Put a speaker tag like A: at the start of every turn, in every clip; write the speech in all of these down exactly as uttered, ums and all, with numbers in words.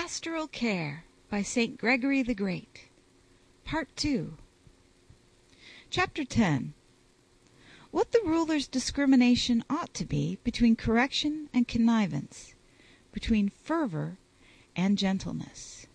A: Pastoral Care by Saint Gregory the Great. Part two. Chapter ten. What the ruler's discrimination ought to be between correction and connivance, between fervor and gentleness.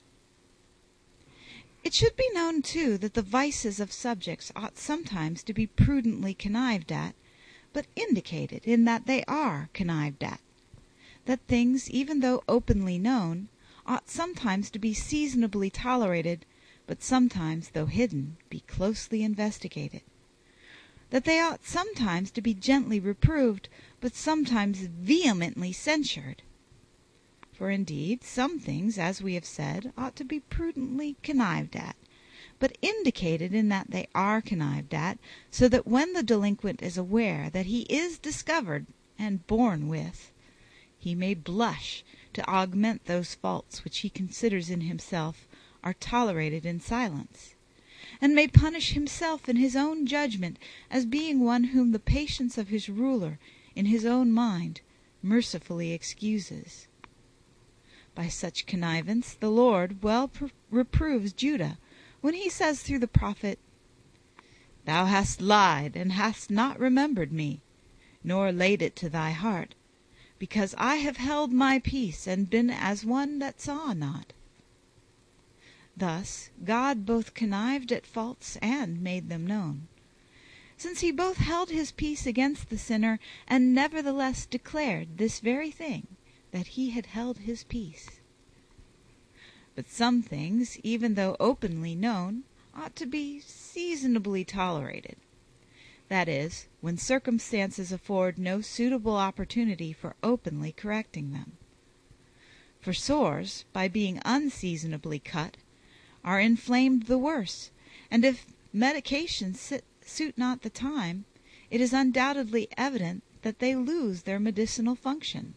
A: It should be known, too, that the vices of subjects ought sometimes to be prudently connived at, but indicated in that they are connived at; that things, even though openly known, ought sometimes to be seasonably tolerated, but sometimes, though hidden, be closely investigated; that they ought sometimes to be gently reproved, but sometimes vehemently censured. For indeed some things, as we have said, ought to be prudently connived at, but indicated in that they are connived at, so that when the delinquent is aware that he is discovered and borne with, he may blush to augment those faults which he considers in himself are tolerated in silence, and may punish himself in his own judgment as being one whom the patience of his ruler in his own mind mercifully excuses. By such connivance the Lord well reproves Judah, when he says through the prophet, "Thou hast lied, and hast not remembered me, nor laid it to thy heart, because I have held my peace, and been as one that saw not." Thus God both connived at faults and made them known, since he both held his peace against the sinner, and nevertheless declared this very thing, that he had held his peace. But some things, even though openly known, ought to be seasonably tolerated; that is, when circumstances afford no suitable opportunity for openly correcting them. For sores, by being unseasonably cut, are inflamed the worse, and if medication sit, suit not the time, it is undoubtedly evident that they lose their medicinal function.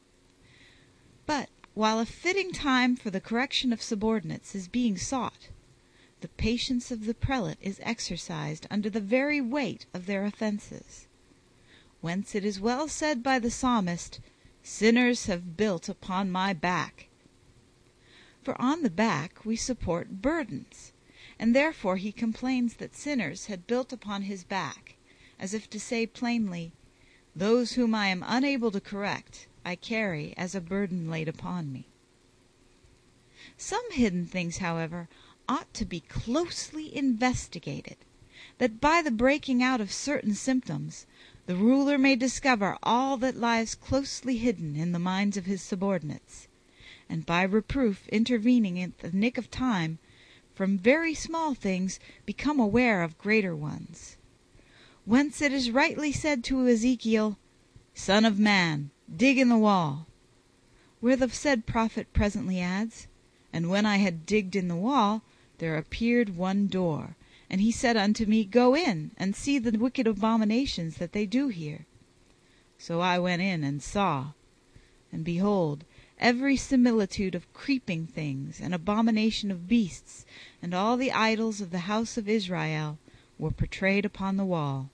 A: But while a fitting time for the correction of subordinates is being sought, the patience of the prelate is exercised under the very weight of their offenses; whence it is well said by the psalmist, "Sinners have built upon my back." For on the back we support burdens, and therefore he complains that sinners had built upon his back, as if to say plainly, "Those whom I am unable to correct, I carry as a burden laid upon me." Some hidden things, however, ought to be closely investigated, that by the breaking out of certain symptoms the ruler may discover all that lies closely hidden in the minds of his subordinates, and by reproof intervening at the nick of time, from very small things become aware of greater ones. Whence it is rightly said to Ezekiel, "Son of man, dig in the wall," where the said prophet presently adds, "And when I had digged in the wall, there appeared one door, and he said unto me, Go in, and see the wicked abominations that they do here. So I went in and saw, and behold, every similitude of creeping things, and abomination of beasts, and all the idols of the house of Israel were portrayed upon the wall."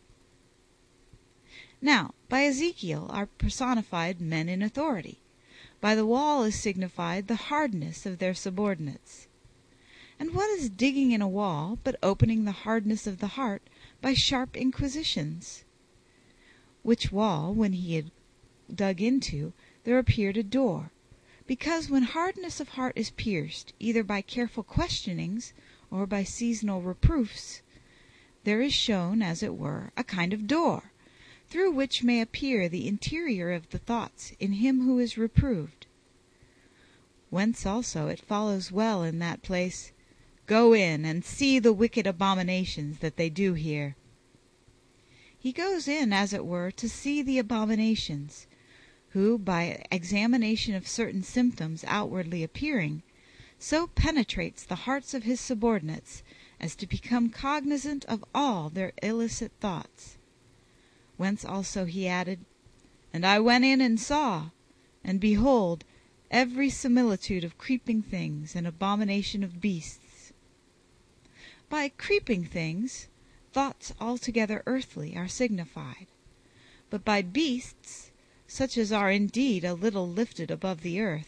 A: Now by Ezekiel are personified men in authority; by the wall is signified the hardness of their subordinates. And what is digging in a wall but opening the hardness of the heart by sharp inquisitions? Which wall, when he had dug into, there appeared a door, because when hardness of heart is pierced, either by careful questionings or by seasonal reproofs, there is shown, as it were, a kind of door, through which may appear the interior of the thoughts in him who is reproved. Whence also it follows well in that place, "Go in, and see the wicked abominations that they do here." He goes in, as it were, to see the abominations, who, by examination of certain symptoms outwardly appearing, so penetrates the hearts of his subordinates as to become cognizant of all their illicit thoughts. Whence also he added, "And I went in and saw, and behold, every similitude of creeping things, and abomination of beasts." By creeping things, thoughts altogether earthly are signified; but by beasts, such as are indeed a little lifted above the earth,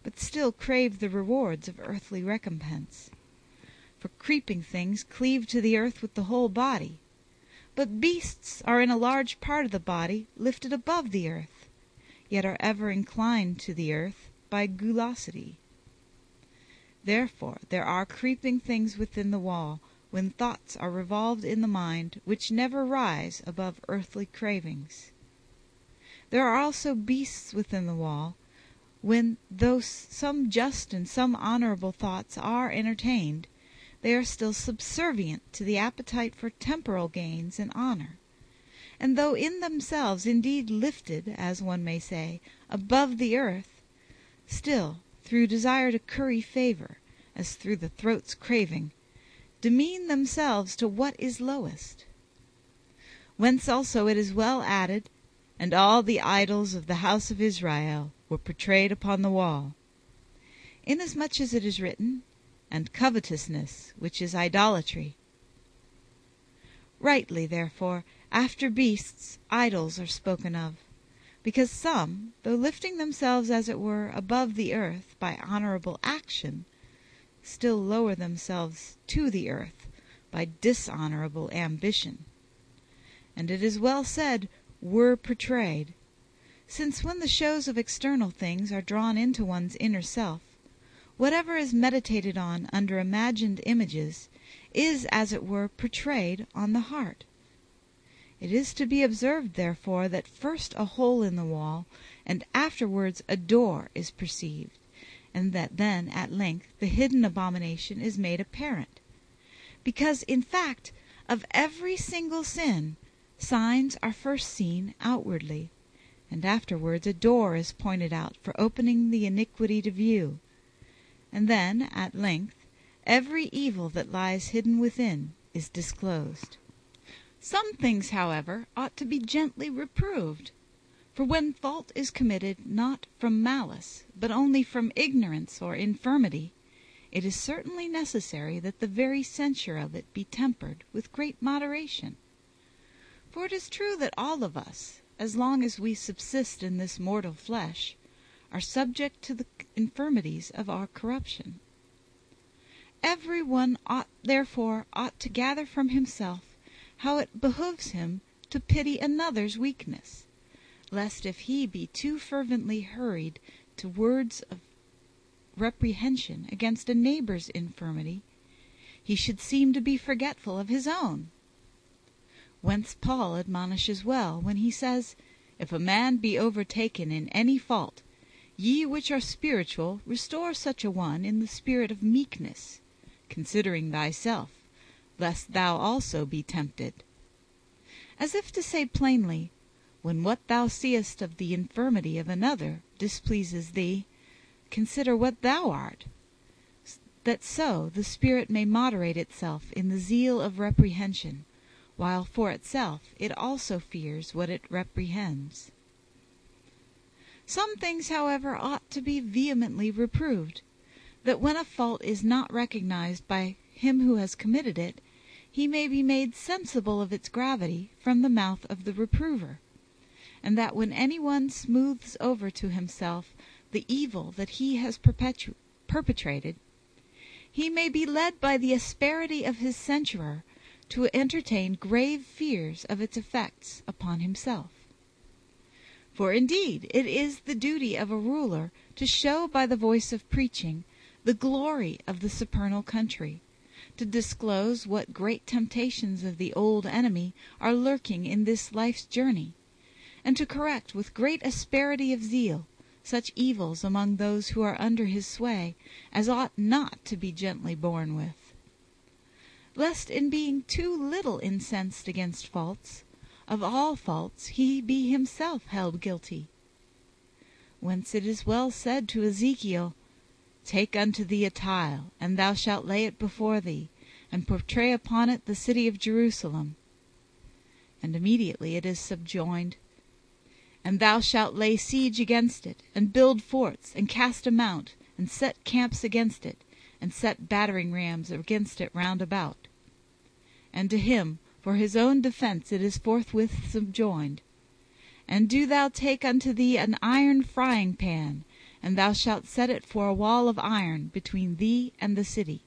A: but still crave the rewards of earthly recompense. For creeping things cleave to the earth with the whole body, but beasts are in a large part of the body lifted above the earth, yet are ever inclined to the earth by gulosity. Therefore there are creeping things within the wall, when thoughts are revolved in the mind, which never rise above earthly cravings. There are also beasts within the wall, when, though some just and some honorable thoughts are entertained, they are still subservient to the appetite for temporal gains and honor, and though in themselves indeed lifted, as one may say, above the earth, still, through desire to curry favor, as through the throat's craving, demean themselves to what is lowest. Whence also it is well added, and all the idols of the house of Israel were portrayed upon the wall, inasmuch as it is written, and covetousness, which is idolatry. Rightly, therefore, after beasts, idols are spoken of, because some, though lifting themselves as it were above the earth by honorable action, still lower themselves to the earth by dishonorable ambition. And it is well said, were portrayed, since when the shows of external things are drawn into one's inner self, whatever is meditated on under imagined images is, as it were, portrayed on the heart. It is to be observed, therefore, that first a hole in the wall, and afterwards a door is perceived, and that then, at length, the hidden abomination is made apparent. Because, in fact, of every single sin, signs are first seen outwardly, and afterwards a door is pointed out for opening the iniquity to view, and then, at length, every evil that lies hidden within is disclosed. Some things, however, ought to be gently reproved, for when fault is committed not from malice, but only from ignorance or infirmity, it is certainly necessary that the very censure of it be tempered with great moderation. For it is true that all of us, as long as we subsist in this mortal flesh, are subject to the infirmities of our corruption. Every one ought, therefore, ought to gather from himself how it behooves him to pity another's weakness, lest if he be too fervently hurried to words of reprehension against a neighbor's infirmity, he should seem to be forgetful of his own. Whence Paul admonishes well, when he says, "If a man be overtaken in any fault, ye which are spiritual, restore such a one in the spirit of meekness, considering thyself, lest thou also be tempted." As if to say plainly, when what thou seest of the infirmity of another displeases thee, consider what thou art, that so the spirit may moderate itself in the zeal of reprehension, while for itself it also fears what it reprehends. Some things, however, ought to be vehemently reproved, that when a fault is not recognized by him who has committed it, he may be made sensible of its gravity from the mouth of the reprover, and that when any one smooths over to himself the evil that he has perpetu- perpetrated, he may be led by the asperity of his censurer to entertain grave fears of its effects upon himself. For indeed it is the duty of a ruler to show by the voice of preaching the glory of the supernal country, to disclose what great temptations of the old enemy are lurking in this life's journey, and to correct with great asperity of zeal such evils among those who are under his sway as ought not to be gently borne with, lest in being too little incensed against faults, of all faults he be himself held guilty. Whence it is well said to Ezekiel, "Take unto thee a tile, and thou shalt lay it before thee, and portray upon it the city of Jerusalem." And immediately it is subjoined, "And thou shalt lay siege against it, and build forts, and cast a mount, and set camps against it, and set battering rams against it round about." And to him for his own defence it is forthwith subjoined, "And do thou take unto thee an iron frying pan, and thou shalt set it for a wall of iron between thee and the city.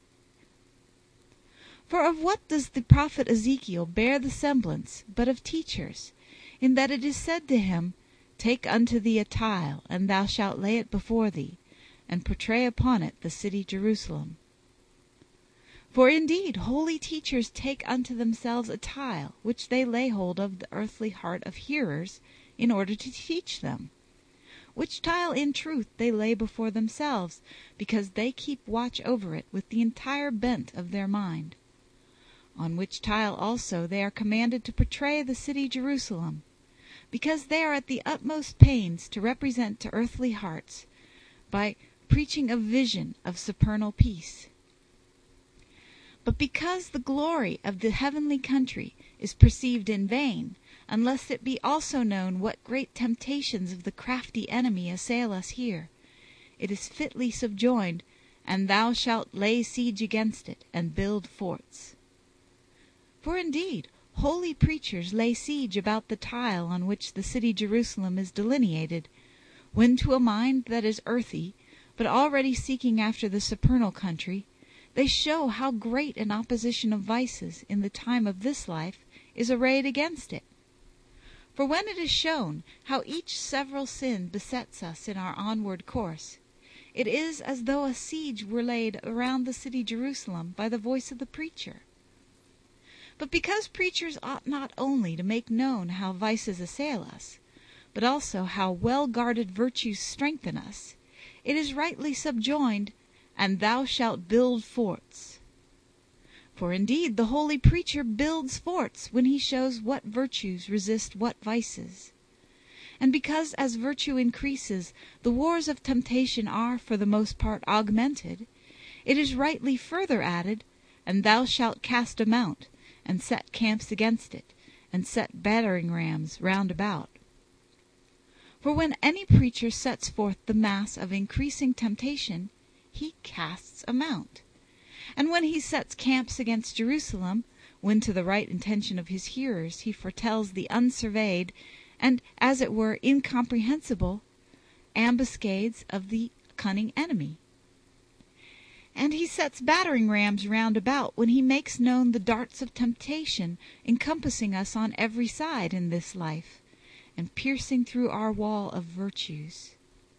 A: For of what does the prophet Ezekiel bear the semblance but of teachers, in that it is said to him, Take unto thee a tile, and thou shalt lay it before thee, and portray upon it the city Jerusalem? For indeed holy teachers take unto themselves a tile, which they lay hold of the earthly heart of hearers, in order to teach them. Which tile in truth they lay before themselves, because they keep watch over it with the entire bent of their mind. On which tile also they are commanded to portray the city Jerusalem, because they are at the utmost pains to represent to earthly hearts, by preaching a vision of supernal peace. But because the glory of the heavenly country is perceived in vain, unless it be also known what great temptations of the crafty enemy assail us here, it is fitly subjoined, And thou shalt lay siege against it, and build forts. For indeed holy preachers lay siege about the tile on which the city Jerusalem is delineated, when to a mind that is earthy, but already seeking after the supernal country, they show how great an opposition of vices in the time of this life is arrayed against it. For when it is shown how each several sin besets us in our onward course, it is as though a siege were laid around the city Jerusalem by the voice of the preacher. But because preachers ought not only to make known how vices assail us, but also how well-guarded virtues strengthen us, it is rightly subjoined, And thou shalt build forts. For indeed the holy preacher builds forts when he shows what virtues resist what vices. And because as virtue increases, the wars of temptation are for the most part augmented, it is rightly further added, And thou shalt cast a mount, and set camps against it, and set battering rams round about. For when any preacher sets forth the mass of increasing temptation, he casts a mount. And when he sets camps against Jerusalem, when to the right intention of his hearers he foretells the unsurveyed, and as it were incomprehensible, ambuscades of the cunning enemy. And he sets battering rams round about, when he makes known the darts of temptation encompassing us on every side in this life, and piercing through our wall of virtues.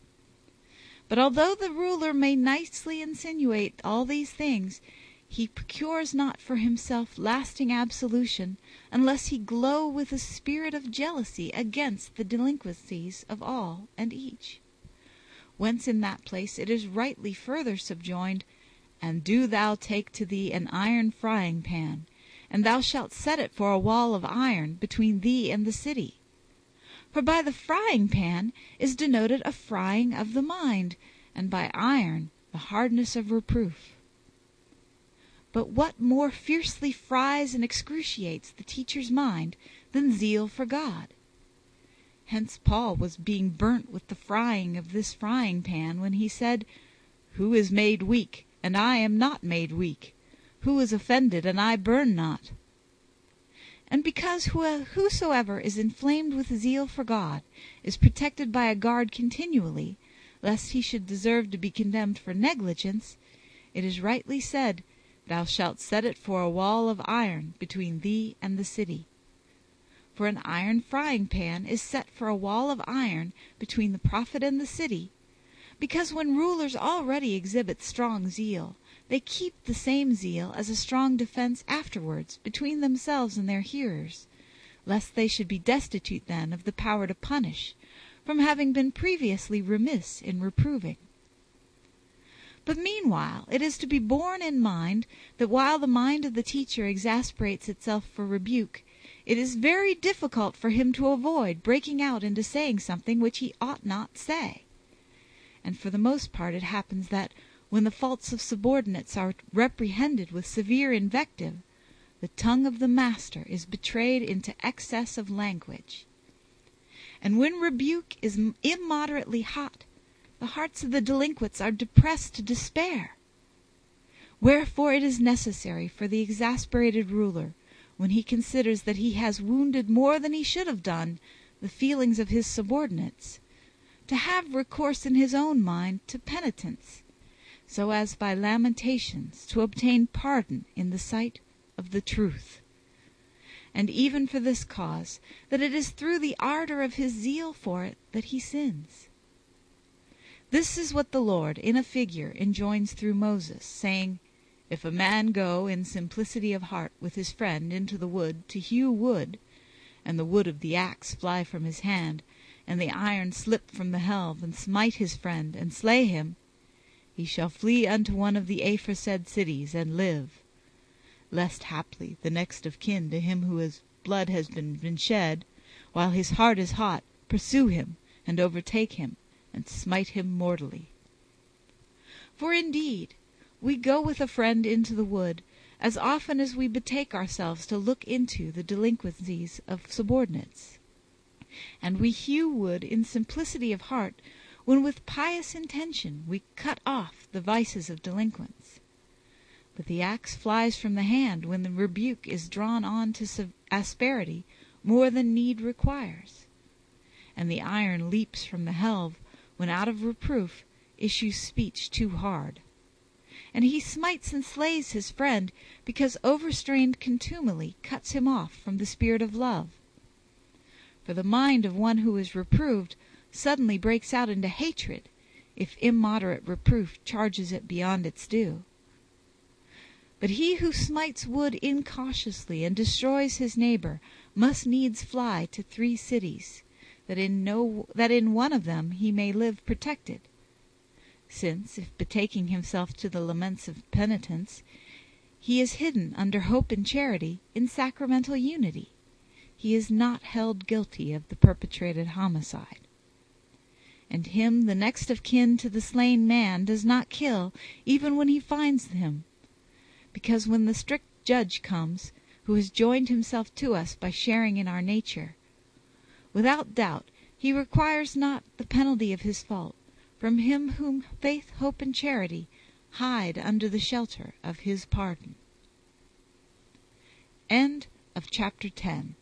A: But although the ruler may nicely insinuate all these things, he procures not for himself lasting absolution, unless he glow with a spirit of jealousy against the delinquencies of all and each. Whence in that place it is rightly further subjoined, And do thou take to thee an iron frying pan, and thou shalt set it for a wall of iron between thee and the city. For by the frying pan is denoted a frying of the mind, and by iron the hardness of reproof. But what more fiercely fries and excruciates the teacher's mind than zeal for God? Hence Paul was being burnt with the frying of this frying pan when he said, Who is made weak, and I am not made weak? Who is offended, and I burn not? And because whosoever is inflamed with zeal for God is protected by a guard continually, lest he should deserve to be condemned for negligence, it is rightly said, Thou shalt set it for a wall of iron between thee and the city. For an iron frying pan is set for a wall of iron between the prophet and the city, because when rulers already exhibit strong zeal, they keep the same zeal as a strong defense afterwards between themselves and their hearers, lest they should be destitute then of the power to punish, from having been previously remiss in reproving. But meanwhile it is to be borne in mind that while the mind of the teacher exasperates itself for rebuke, it is very difficult for him to avoid breaking out into saying something which he ought not say. And for the most part it happens that, when the faults of subordinates are reprehended with severe invective, the tongue of the master is betrayed into excess of language. And when rebuke is immoderately hot, the hearts of the delinquents are depressed to despair. Wherefore it is necessary for the exasperated ruler, when he considers that he has wounded more than he should have done the feelings of his subordinates, to have recourse in his own mind to penitence, so as by lamentations to obtain pardon in the sight of the truth. And even for this cause, that it is through the ardor of his zeal for it that he sins. This is what the Lord in a figure enjoins through Moses, saying, If a man go in simplicity of heart with his friend into the wood to hew wood, and the wood of the axe fly from his hand, and the iron slip from the helve, and smite his friend, and slay him, he shall flee unto one of the aforesaid cities, and live, lest haply the next of kin to him whose blood has been, been shed, while his heart is hot, pursue him, and overtake him, and smite him mortally. For indeed we go with a friend into the wood, as often as we betake ourselves to look into the delinquencies of subordinates. And we hew wood in simplicity of heart, when with pious intention we cut off the vices of delinquents. But the axe flies from the hand when the rebuke is drawn on to asperity more than need requires, and the iron leaps from the helve when out of reproof issues speech too hard. And he smites and slays his friend, because overstrained contumely cuts him off from the spirit of love. For the mind of one who is reproved suddenly breaks out into hatred, if immoderate reproof charges it beyond its due. But he who smites wood incautiously and destroys his neighbor must needs fly to three cities, that in no that in one of them he may live protected. Since, if betaking himself to the laments of penitence, he is hidden under hope and charity in sacramental unity, he is not held guilty of the perpetrated homicide. And him the next of kin to the slain man does not kill, even when he finds him, because when the strict judge comes, who has joined himself to us by sharing in our nature, without doubt he requires not the penalty of his fault from him whom faith, hope, and charity hide under the shelter of his pardon. End of chapter ten.